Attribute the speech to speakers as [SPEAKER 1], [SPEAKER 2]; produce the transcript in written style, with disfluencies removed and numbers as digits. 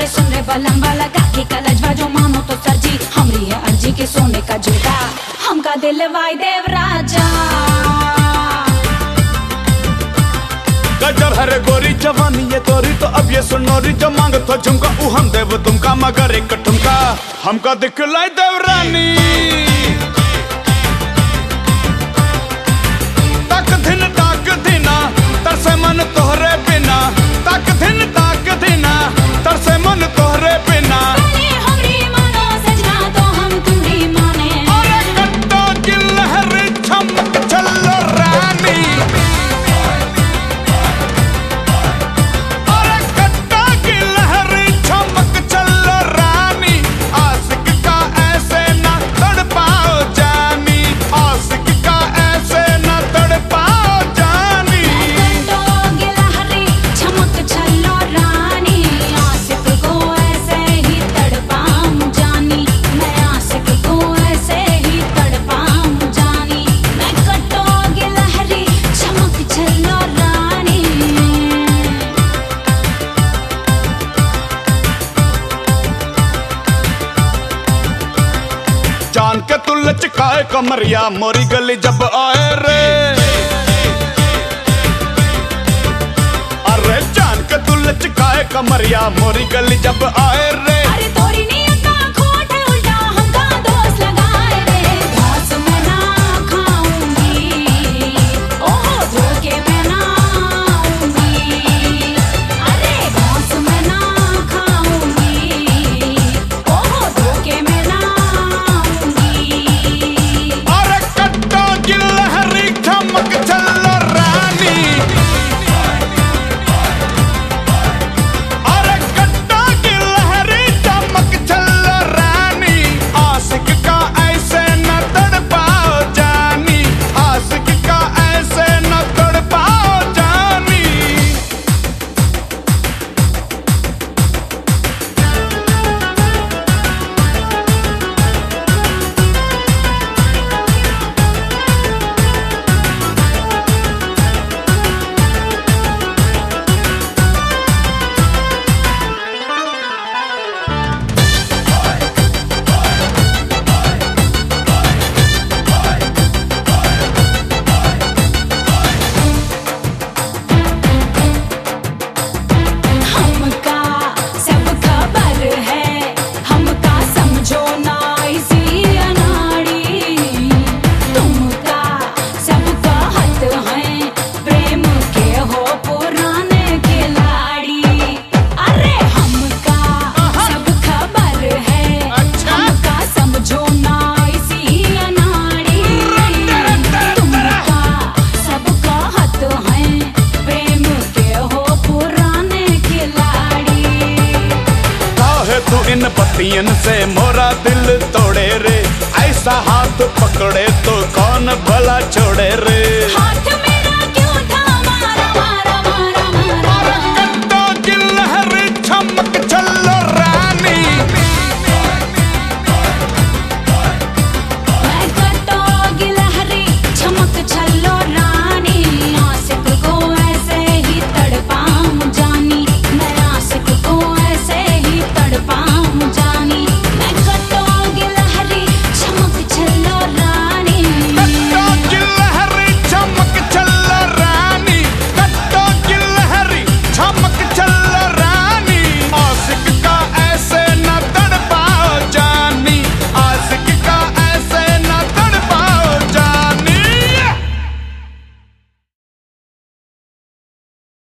[SPEAKER 1] सुन रे बलम वाला काकी का लजवा जो मानो तो सरजी हमरी है अर्जी के सोने का झूठा हमका दिल वाई देव राजा
[SPEAKER 2] गजब है गोरी जवानी ये तोरी तो अब ये सुनोरी जो मांग तो झुमका ऊ हम देव तुमका मगर एक ठुमका हमका दिखलाई देव रानी तक दिन तरसे मन तोहरे बिना तक दिन तरसे मन तोहरे बिना
[SPEAKER 1] हमरी मानो सजना तो हम तुम्हारी माने
[SPEAKER 2] अरे कट्टा की लहर चमक चलो रानी जान के तू लचकाए कमरिया मोरी गली जब आए रे अरे जान के तू लचकाए कमरिया मोरी गली जब आए रे
[SPEAKER 1] अरे तोरी नीयत का खोट है उल्टा हमका दोस्त लगाए रे घास में ना खाऊंगी ओहो धोखे में ना आऊंगी अरे घास में ना खाऊंगी ओहो धोखे में ना
[SPEAKER 2] चमक चलो रानी अरे कट्टा की लहरी चमक चलो रानी आशिक का ऐसे न तड़पाओ जानी आशिक का ऐसे न तड़पाओ जानी तू इन पतियन से मोरा दिल तोड़े रे ऐसा हाथ पकड़े तो कौन भला छोड़े रे
[SPEAKER 1] हाथ मेरा